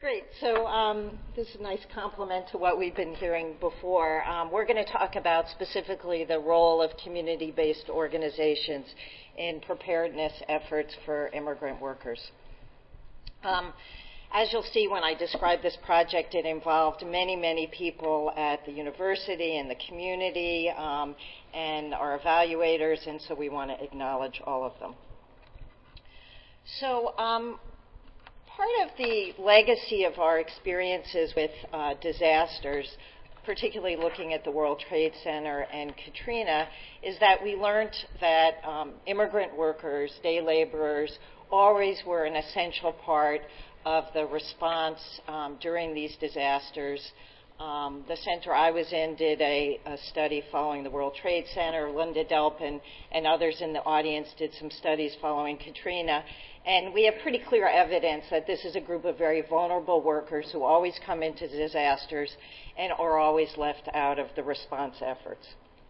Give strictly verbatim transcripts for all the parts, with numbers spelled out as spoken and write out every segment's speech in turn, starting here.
Great. So um, this is a nice complement to what we've been hearing before. Um, we're going to talk about specifically the role of community-based organizations in preparedness efforts for immigrant workers. Um, as you'll see when I describe this project, it involved many, many people at the university and the community um, and our evaluators, and so we want to acknowledge all of them. So um, part of the legacy of our experiences with uh, disasters, particularly looking at the World Trade Center and Katrina, is that we learned that um, immigrant workers, day laborers, always were an essential part of the response um, during these disasters. Um, the center I was in did a, a study following the World Trade Center. Linda Delpin and others in the audience did some studies following Katrina. And we have pretty clear evidence that this is a group of very vulnerable workers who always come into disasters and are always left out of the response efforts.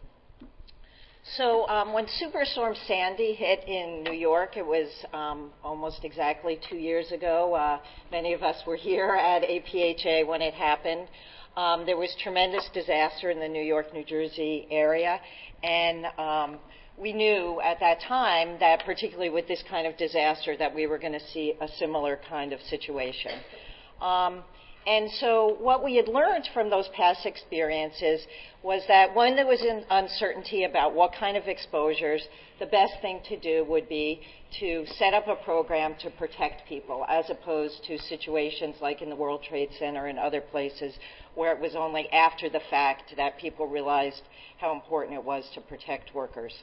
So um, when Superstorm Sandy hit in New York, it was um, almost exactly two years ago. Uh, many of us were here at A P H A when it happened. Um, there was tremendous disaster in the New York, New Jersey area, and um, we knew at that time that particularly with this kind of disaster that we were going to see a similar kind of situation. Um, and so what we had learned from those past experiences was that when there was an uncertainty about what kind of exposures, the best thing to do would be to set up a program to protect people, as opposed to situations like in the World Trade Center and other places where it was only after the fact that people realized how important it was to protect workers.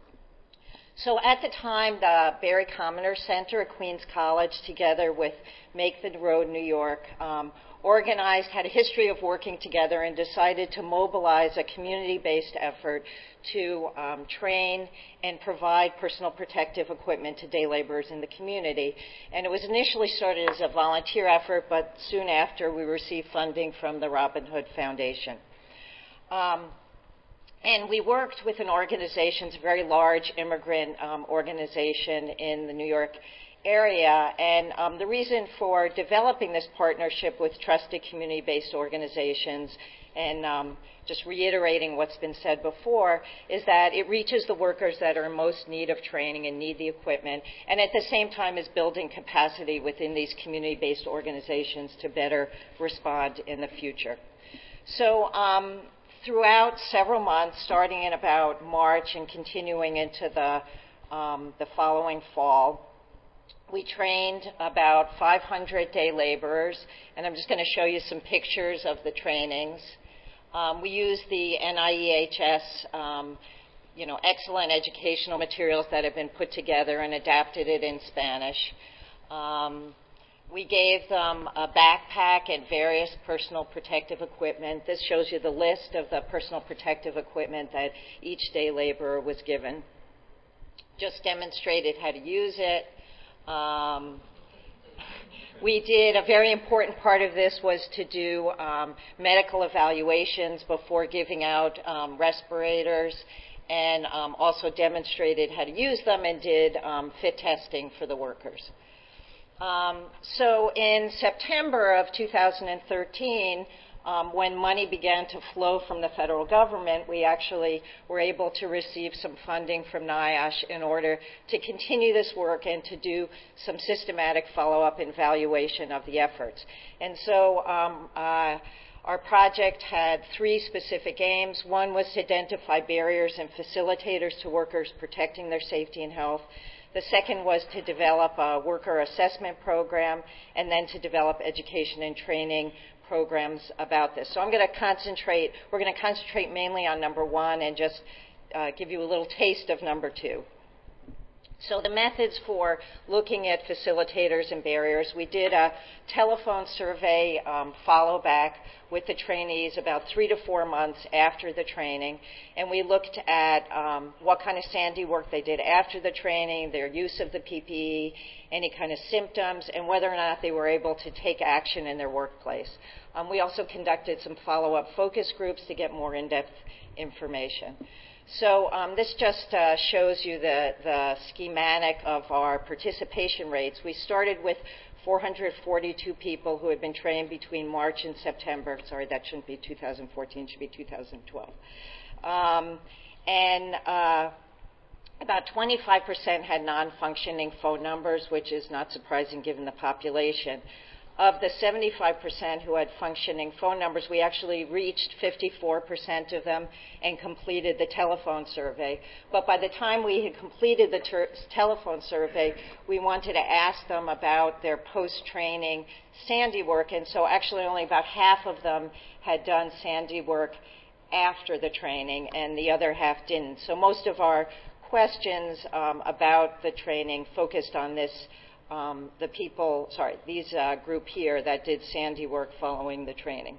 So at the time, the Barry Commoner Center at Queens College, together with Make the Road New York, um, organized, had a history of working together, and decided to mobilize a community-based effort to um, train and provide personal protective equipment to day laborers in the community. And it was initially started as a volunteer effort, but soon after we received funding from the Robin Hood Foundation. Um, And we worked with an organization, it's a very large immigrant um, organization in the New York area. And um, the reason for developing this partnership with trusted community-based organizations, and um, just reiterating what's been said before, is that it reaches the workers that are in most need of training and need the equipment, and at the same time is building capacity within these community-based organizations to better respond in the future. So, um, throughout several months, starting in about March and continuing into the, um, the following fall, we trained about five hundred day laborers, and I'm just going to show you some pictures of the trainings. Um, we used the N I E H S, um, you know, excellent educational materials that have been put together and adapted it in Spanish. Um, We gave them a backpack and various personal protective equipment. This shows you the list of the personal protective equipment that each day laborer was given. Just demonstrated how to use it. Um, we did, a very important part of this was to do um, medical evaluations before giving out um, respirators, and um, also demonstrated how to use them and did um, fit testing for the workers. Um, so in September of two thousand thirteen, um, when money began to flow from the federal government, we actually were able to receive some funding from NIOSH in order to continue this work and to do some systematic follow-up and evaluation of the efforts. And so um, uh, our project had three specific aims. One was to identify barriers and facilitators to workers protecting their safety and health. The second was to develop a worker assessment program, and then to develop education and training programs about this. So I'm going to concentrate, we're going to concentrate mainly on number one and just uh, give you a little taste of number two. So the methods for looking at facilitators and barriers, we did a telephone survey um, follow back with the trainees about three to four months after the training, and we looked at um, what kind of Sandy work they did after the training, their use of the P P E, any kind of symptoms, and whether or not they were able to take action in their workplace. Um, we also conducted some follow-up focus groups to get more in-depth information. So um, this just uh, shows you the, the schematic of our participation rates. We started with four hundred forty-two people who had been trained between March and September. Sorry, that shouldn't be two thousand fourteen, it should be two thousand twelve. Um, and uh, about twenty-five percent had non-functioning phone numbers, which is not surprising given the population. Of the seventy-five percent who had functioning phone numbers, we actually reached fifty-four percent of them and completed the telephone survey. But by the time we had completed the ter- telephone survey, we wanted to ask them about their post-training Sandy work, and so actually only about half of them had done Sandy work after the training, and the other half didn't. So most of our questions um, about the training focused on this Um, the people, sorry, these uh, group here that did Sandy work following the training.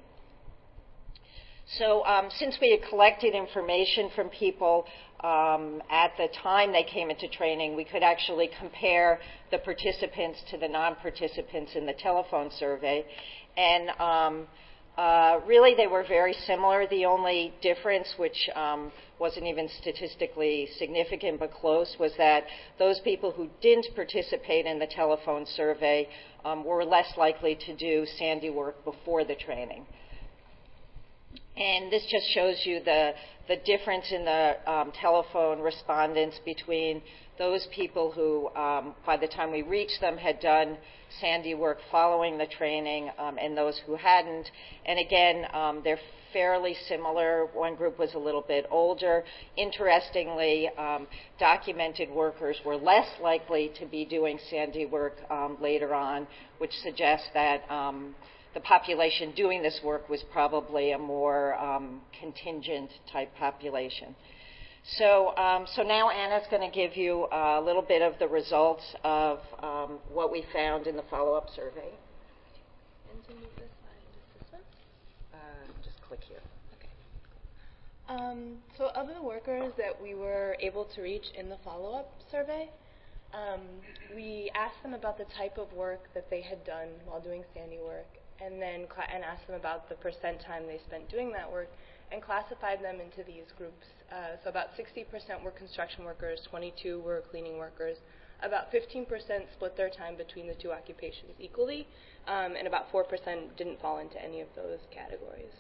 So um, since we had collected information from people um, at the time they came into training, we could actually compare the participants to the non-participants in the telephone survey. And um, uh, really they were very similar. The only difference, which um, wasn't even statistically significant but close, was that those people who didn't participate in the telephone survey um, were less likely to do Sandy work before the training. And this just shows you the, the difference in the um, telephone respondents between those people who, um, by the time we reached them, had done Sandy work following the training um, and those who hadn't. And again, um, they're fairly similar. One group was a little bit older. Interestingly, um, documented workers were less likely to be doing Sandy work um, later on, which suggests that um, the population doing this work was probably a more um, contingent type population. So, um, so now Anna's going to give you a little bit of the results of um, what we found in the follow-up survey. And to move this slide, just this one? Uh, just click here. Okay. Um, so of the workers that we were able to reach in the follow-up survey, um, we asked them about the type of work that they had done while doing Sandy work, and then cl- and asked them about the percent time they spent doing that work, and classified them into these groups. Uh, so about sixty percent were construction workers, twenty-two were cleaning workers, about fifteen percent split their time between the two occupations equally, um, and about four percent didn't fall into any of those categories.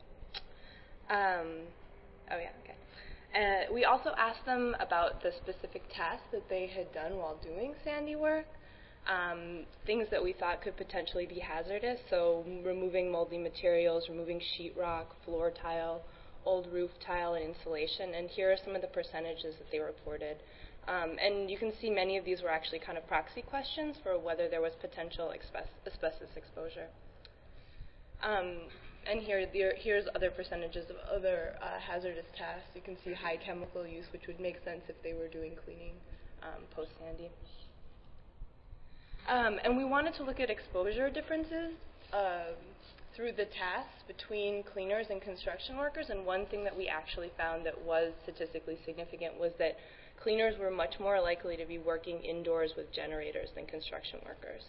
Um, oh yeah, okay. Uh, we also asked them about the specific tasks that they had done while doing Sandy work, um, things that we thought could potentially be hazardous, so removing moldy materials, removing sheetrock, floor tile, old roof tile, and insulation, and here are some of the percentages that they reported. Um, and you can see many of these were actually kind of proxy questions for whether there was potential asbestos exposure. Um, and here, there, here's other percentages of other uh, hazardous tasks. You can see high chemical use, which would make sense if they were doing cleaning um, post-Sandy. Um, and we wanted to look at exposure differences uh, through the tasks between cleaners and construction workers, and one thing that we actually found that was statistically significant was that cleaners were much more likely to be working indoors with generators than construction workers.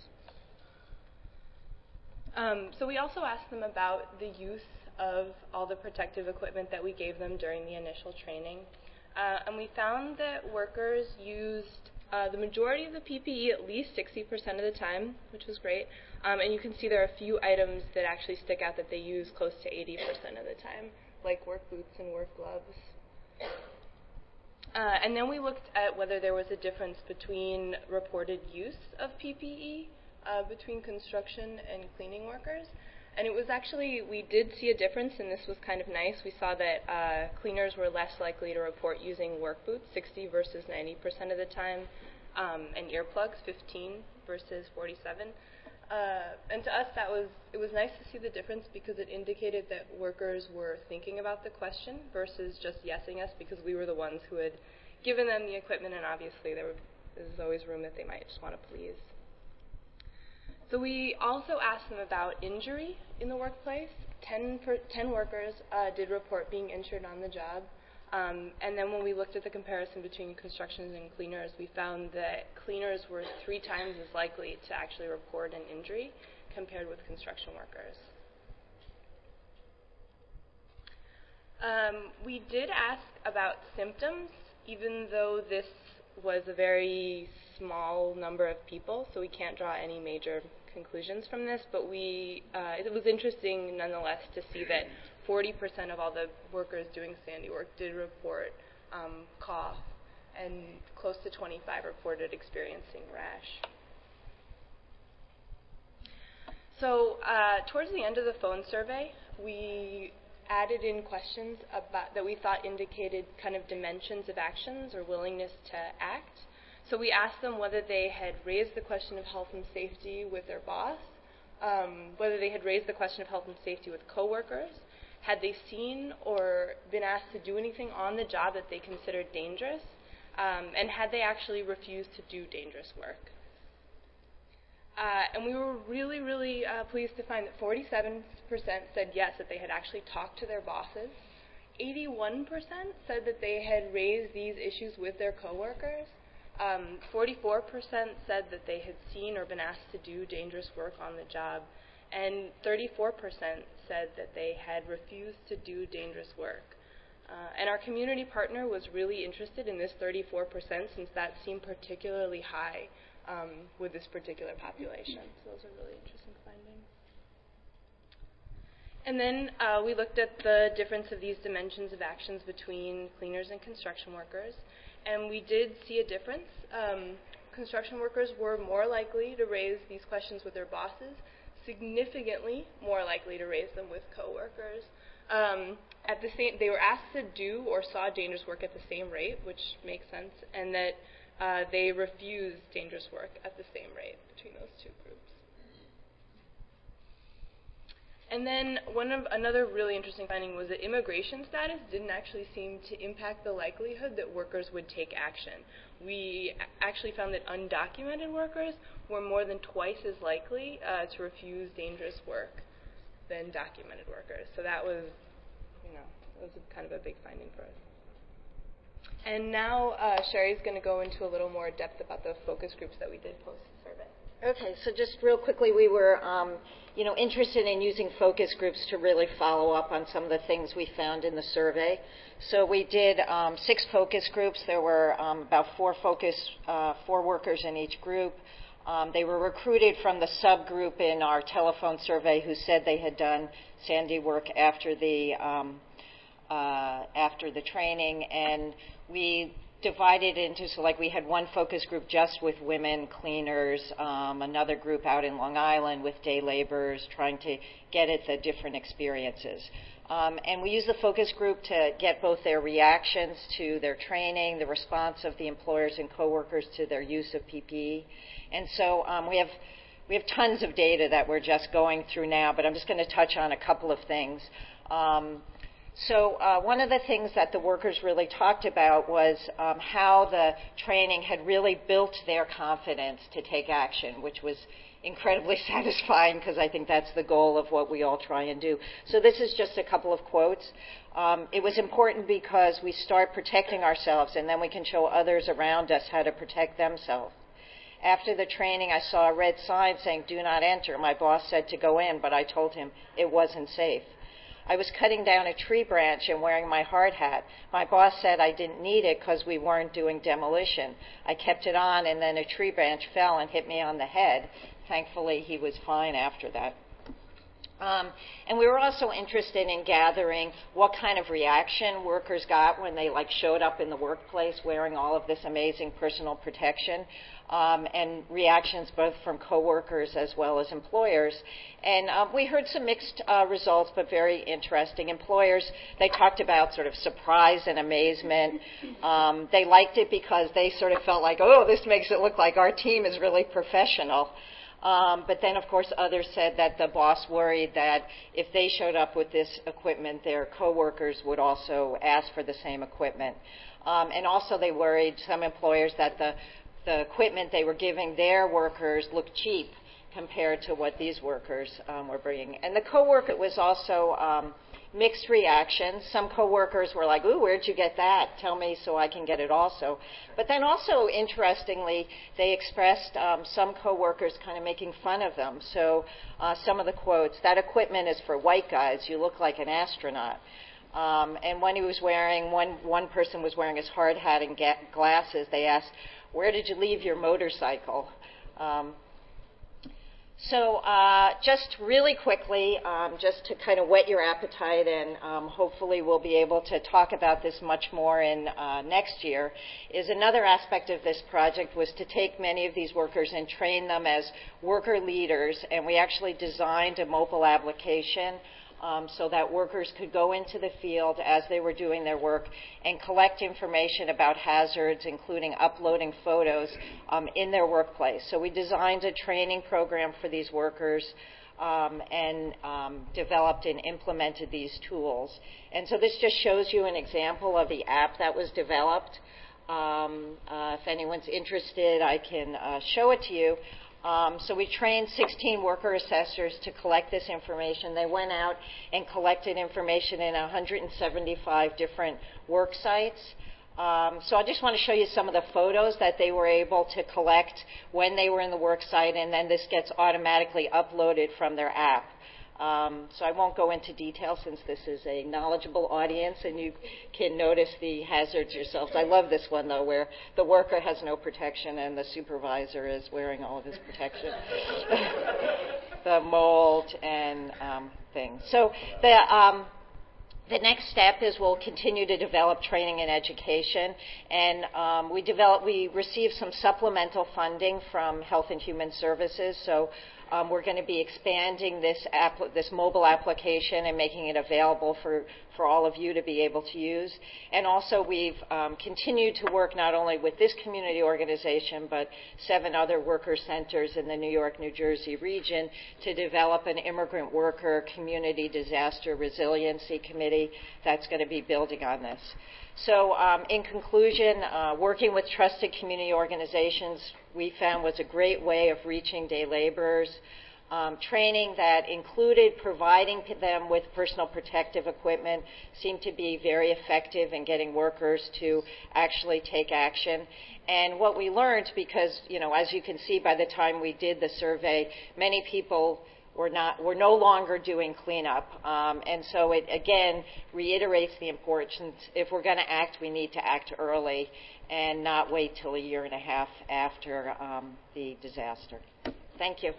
Um, so we also asked them about the use of all the protective equipment that we gave them during the initial training. Uh, and we found that workers used uh, the majority of the P P E at least sixty percent of the time, which was great. Um, and you can see there are a few items that actually stick out that they use close to eighty percent of the time, like work boots and work gloves. Uh, and then we looked at whether there was a difference between reported use of P P E uh, between construction and cleaning workers. And it was actually, we did see a difference, and this was kind of nice. We saw that uh, cleaners were less likely to report using work boots, sixty versus ninety percent of the time, um, and earplugs, fifteen versus forty-seven. Uh, and to us, that was it was nice to see the difference because it indicated that workers were thinking about the question versus just yesing us because we were the ones who had given them the equipment, and obviously there, were, there was always room that they might just want to please. So we also asked them about injury in the workplace. Ten, per, ten workers uh, did report being injured on the job. Um, and then when we looked at the comparison between construction and cleaners, we found that cleaners were three times as likely to actually report an injury compared with construction workers. Um, we did ask about symptoms, even though this was a very small number of people, so we can't draw any major conclusions from this, but we uh, it was interesting nonetheless to see that forty percent of all the workers doing Sandy work did report um, cough, and close to twenty-five reported experiencing rash. So uh, towards the end of the phone survey, we added in questions about that we thought indicated kind of dimensions of actions or willingness to act. So we asked them whether they had raised the question of health and safety with their boss, um, whether they had raised the question of health and safety with coworkers, had they seen or been asked to do anything on the job that they considered dangerous, um, and had they actually refused to do dangerous work. Uh, and we were really, really uh, pleased to find that forty-seven percent said yes, that they had actually talked to their bosses. eighty-one percent said that they had raised these issues with their coworkers. Um, forty-four percent said that they had seen or been asked to do dangerous work on the job. And thirty-four percent said that they had refused to do dangerous work. Uh, and our community partner was really interested in this thirty-four percent, since that seemed particularly high um, with this particular population. So those are really interesting findings. And then uh, we looked at the difference of these dimensions of actions between cleaners and construction workers. And we did see a difference. Um, construction workers were more likely to raise these questions with their bosses, significantly more likely to raise them with coworkers. Um, at the same, they were asked to do or saw dangerous work at the same rate, which makes sense, and that uh, they refused dangerous work at the same rate between those two groups. And then one of another really interesting finding was that immigration status didn't actually seem to impact the likelihood that workers would take action. We actually found that undocumented workers were more than twice as likely uh, to refuse dangerous work than documented workers. So that was, you know, that was a kind of a big finding for us. And now uh, Sherry's going to go into a little more depth about the focus groups that we did post the survey. Okay, so just real quickly, we were, um, you know, interested in using focus groups to really follow up on some of the things we found in the survey. So we did um, six focus groups. There were um, about four focus, uh, four workers in each group. Um, they were recruited from the subgroup in our telephone survey who said they had done Sandy work after the um, uh, after the training, and we divided into, so like we had one focus group just with women cleaners, um, another group out in Long Island with day laborers, trying to get at the different experiences. Um, and we used the focus group to get both their reactions to their training, the response of the employers and coworkers to their use of P P E. And so um, we have we have tons of data that we're just going through now, but I'm just going to touch on a couple of things. Um, So uh, one of the things that the workers really talked about was um, how the training had really built their confidence to take action, which was incredibly satisfying because I think that's the goal of what we all try and do. So this is just a couple of quotes. Um, it was important because we start protecting ourselves and then we can show others around us how to protect themselves. After the training, I saw a red sign saying, "Do not enter." My boss said to go in, but I told him it wasn't safe. I was cutting down a tree branch and wearing my hard hat. My boss said I didn't need it because we weren't doing demolition. I kept it on, and then a tree branch fell and hit me on the head. Thankfully, he was fine after that. Um, and we were also interested in gathering what kind of reaction workers got when they like showed up in the workplace wearing all of this amazing personal protection, um, and reactions both from coworkers as well as employers. And uh, we heard some mixed uh, results, but very interesting. Employers, they talked about sort of surprise and amazement. Um, they liked it because they sort of felt like, oh, this makes it look like our team is really professional. Um, but then, of course, others said that the boss worried that if they showed up with this equipment, their coworkers would also ask for the same equipment. Um, and also they worried, some employers, that the, the equipment they were giving their workers looked cheap compared to what these workers um, were bringing. And the coworker was also um, mixed reactions. Some coworkers were like, "Ooh, where'd you get that? Tell me so I can get it also." But then also, interestingly, they expressed um, some coworkers kind of making fun of them. So uh, some of the quotes, "That equipment is for white guys. You look like an astronaut." Um, and when he was wearing, one, one person was wearing his hard hat and ga- glasses, they asked, "Where did you leave your motorcycle?" Um, So uh, just really quickly, um, just to kind of whet your appetite, and um, hopefully we'll be able to talk about this much more in uh, next year, is another aspect of this project was to take many of these workers and train them as worker leaders, and we actually designed a mobile application Um, so that workers could go into the field as they were doing their work and collect information about hazards, including uploading photos um, in their workplace. So we designed a training program for these workers um, and um, developed and implemented these tools. And so this just shows you an example of the app that was developed. Um, uh, if anyone's interested, I can uh, show it to you. Um, so we trained sixteen worker assessors to collect this information. They went out and collected information in one hundred seventy-five different work sites. Um, so I just want to show you some of the photos that they were able to collect when they were in the work site, and then this gets automatically uploaded from their app. Um, so I won't go into detail since this is a knowledgeable audience and you can notice the hazards yourselves. I love this one, though, where the worker has no protection and the supervisor is wearing all of his protection. The mold and um, things. So the, um, the next step is we'll continue to develop training and education. And um, we, develop, we received some supplemental funding from Health and Human Services. So Um, we're going to be expanding this, app, this mobile application and making it available for, for all of you to be able to use. And also we've um, continued to work not only with this community organization, but seven other worker centers in the New York, New Jersey region to develop an immigrant worker community disaster resiliency committee that's going to be building on this. So um, in conclusion, uh, working with trusted community organizations we found was a great way of reaching day laborers. Um, training that included providing them with personal protective equipment seemed to be very effective in getting workers to actually take action. And what we learned, because, you know, as you can see by the time we did the survey, many people We're, not, we're no longer doing cleanup. Um, and so it, again, reiterates the importance. If we're going to act, we need to act early and not wait till a year and a half after um, the disaster. Thank you.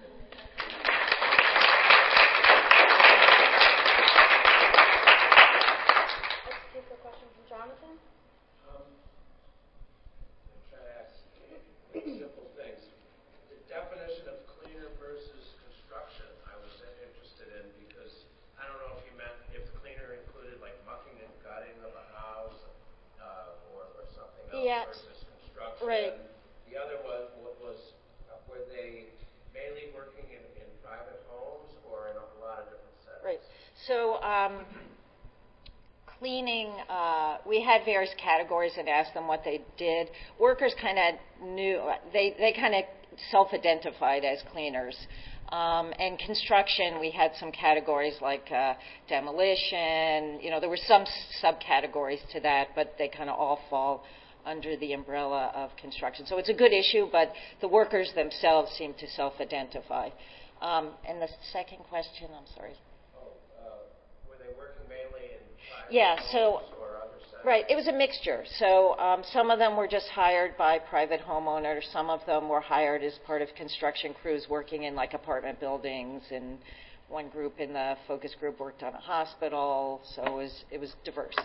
Let's take a question from Jonathan. Um, I'm trying to ask simple things. The definition of cleaner versus construction, I was interested in because I don't know if you meant if cleaner included like mucking and gutting of a house uh, or, or something else Yeah. versus construction. Right. The other one was, uh, were they mainly working in, in private homes or in a lot of different settings? Right. So um, cleaning, uh, we had various categories and asked them what they did. Workers kind of knew, they, they kind of self-identified as cleaners. Um, and construction, we had some categories like uh, demolition. You know, there were some subcategories to that, but they kind of all fall under the umbrella of construction. So it's a good issue, but the workers themselves seem to self-identify. Um, and the second question, I'm sorry. Oh, uh, were they working mainly in private Yeah, homes so, or other settings? right, it was a mixture. So um, some of them were just hired by private homeowners. Some of them were hired as part of construction crews working in like apartment buildings, and one group in the focus group worked on a hospital. So it was, it was diverse.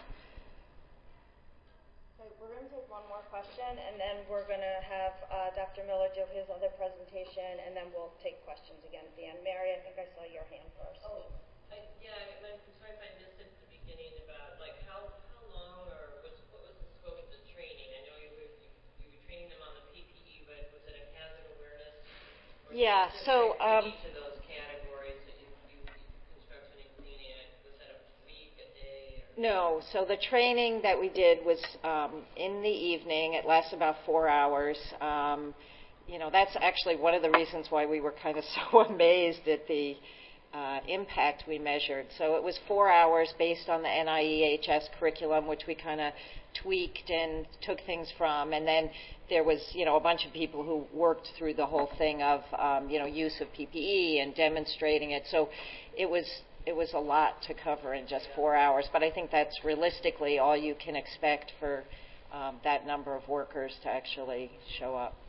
We're going to take one more question, and then we're going to have uh, Doctor Miller do his other presentation, and then we'll take questions again at the end. Mary, I think I saw your hand first. Oh, I, yeah, I'm sorry if I missed it at the beginning about, like, how, how long or was, what was the scope of the training? I know you were, you, you were training them on the P P E, but was it a hazard awareness? Or Yeah, so... Um, each of those categories that you, you, construction and cleaning, was that a week, a day? Or? No, so the training that we did was um, in the evening. It lasts about four hours. Um, you know, that's actually one of the reasons why we were kind of so amazed at the uh, impact we measured. So it was four hours based on the N I E H S curriculum, which we kind of tweaked and took things from. And then there was, you know, a bunch of people who worked through the whole thing of, um, you know, use of P P E and demonstrating it. So it was... It was a lot to cover in just four hours, but I think that's realistically all you can expect for um, that number of workers to actually show up.